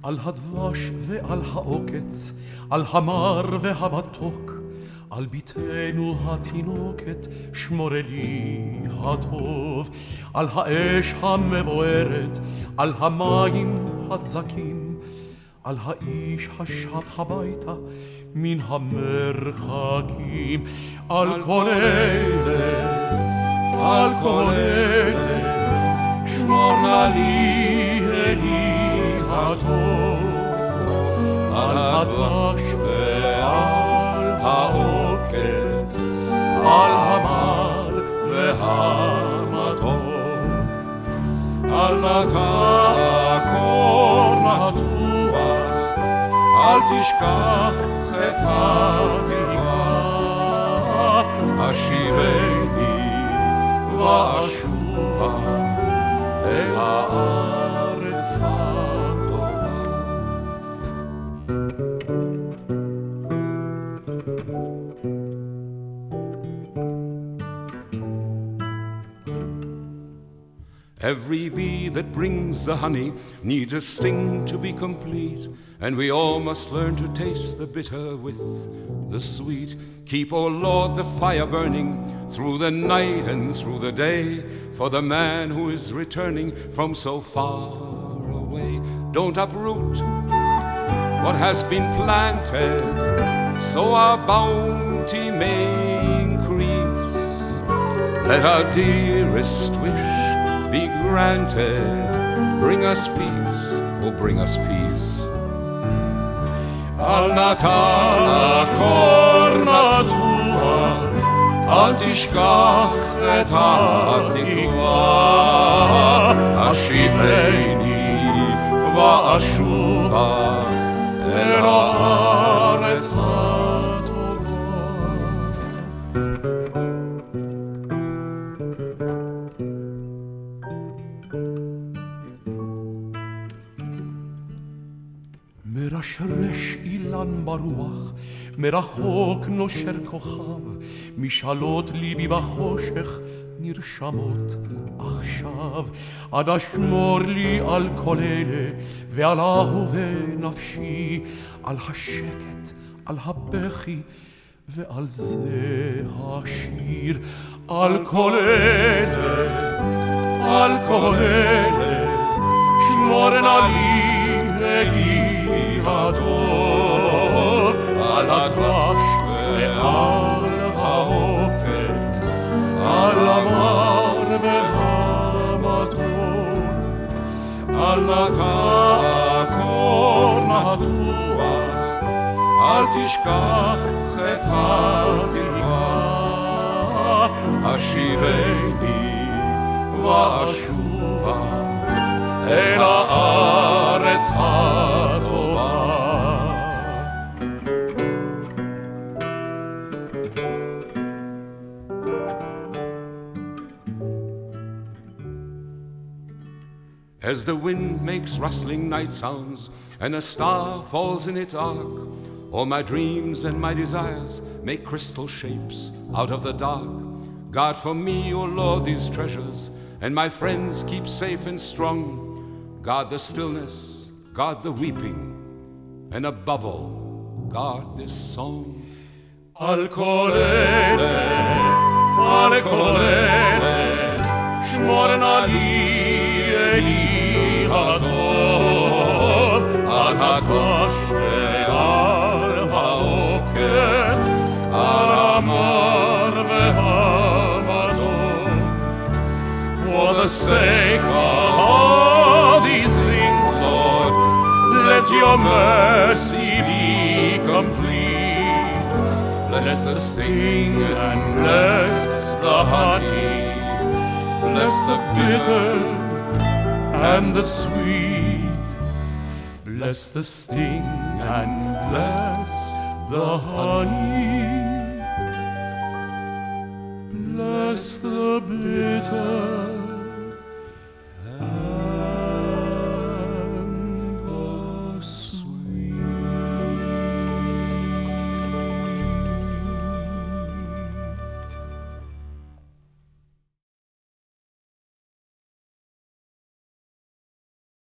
על הדבש ועל העוקץ, על המר והמתוק, על ביתנו התינוקת, שמורה לי הטוב, על האש המבוערת, על המים הזקים, על האיש השב הביתה מן המרחקים, על כל אלה, על כל אלה, שמור נא לי אלי הטוב, על הדבש ועל העוקץ, על המר והמתוק, על נטע הקור נטוע, אל תשכח את התקווה, השיבני ואשובה אל הארץ הטובה. Every bee that brings the honey needs a sting to be complete, and we all must learn to taste the bitter with the sweet. Keep, O Lord, the fire burning through the night and through the day, for the man who is returning from so far away. Don't uproot what has been planted, so our bounty may increase. Let our dearest wish be granted. Bring us peace, oh bring us peace. Al nata kor natua, al tishkach et hatikva, ashiveni va'ashuva el haaretz hatova. מרשרש אילן ברוח, מרחוק נושר כוכב, משאלות ליבי בחושך נרשמות עכשיו. אנא שמור לי על כל אלה ועל אהובי נפשי, על השקט, על הבכי ועל זה השיר. על כל אלה, על כל אלה, שמור נא לי אלי הטוב, על הדבש ועל העוקץ, על המר והמתוק, על נטע הקור נטוע, אל תשכח את התקווה, השיבני ואשובה אל הארץ הטובה. As the wind makes rustling night sounds and a star falls in its arc, all my dreams and my desires make crystal shapes out of the dark. Guard for me, O Lord, these treasures, and my friends keep safe and strong. Guard the stillness, guard the weeping, and above all, guard this song. Al kol ele, shmor na li eli hatov, al hakash ve'al ha'oket, al hamar ve'hamatok. For the sake of these things, Lord, let your mercy be complete. Bless the sting and bless the honey, bless the bitter and the sweet. Bless the sting and bless the honey, bless the bitter